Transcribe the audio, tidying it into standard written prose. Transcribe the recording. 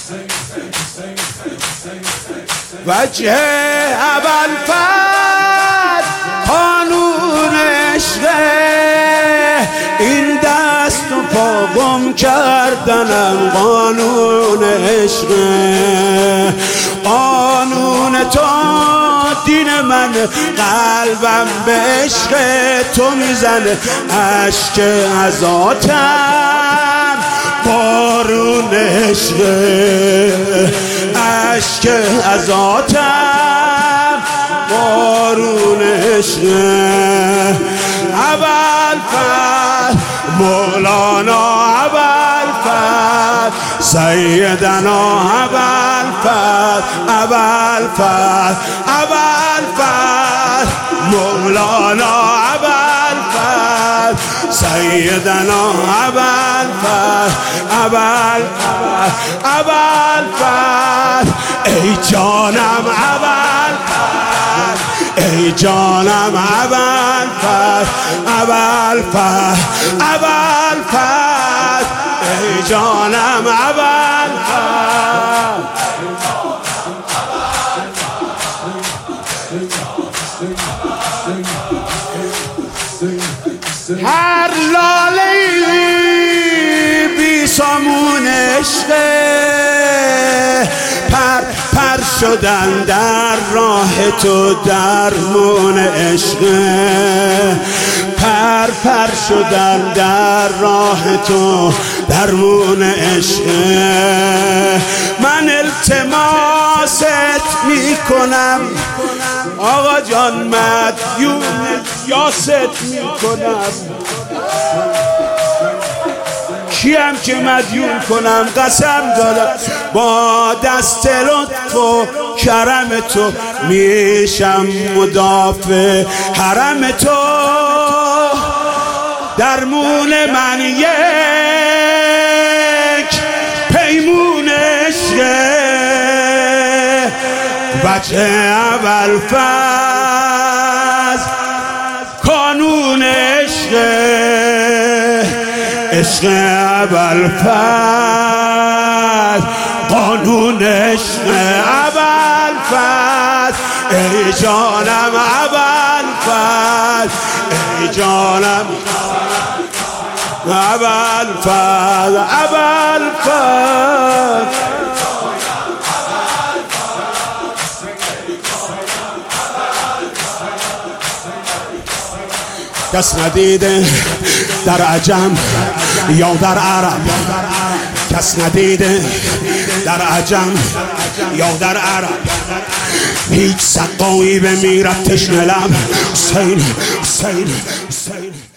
وجه ابوالفضل قانون عشقه، این دست و پا گم کردنم قانون عشقه. قانون تو دین من، قلبم به عشق تو میزنه، اشک عزاتم بارون عشقه، اشک عزاتم بارون عشقه. ابوالفضل مولانا ابوالفضل سیدنا ابوالفضل، ابوالفضل ابوالفضل مولانا ابوالفضل سیدنا ابوالفضل، ابوالفضل ابوالفضل ای جانم ابوالفضل، ای جانم ابوالفضل، ابوالفضل ابوالفضل ای جانم ابوالفضل. هر لاله‌ای بی سامون عشقه، پر پر شدن در راه تو درمون عشقه، پر پر شدن در راه تو درمون عشقه. من التماست میکنم آقا جان، مدیون یاست میکنم، کیم که مدیون کنم؟ قسم دادم با دست لطف و کرم تو میشم مدافع حرم تو. درمون من یک پیمون عشقه، وجه ابوالفضل قانون عشقه، عشق ابوالفضل قانون عشق ابوالفضل. ای جانم ابوالفضل، ای جانم ابوالفضل، ابوالفضل کس ندیده در عجم یا در عرب، کس ندیده در عجم یا در عرب، هیچ سقایی بمیرد تشنه لب. حسین حسین حسین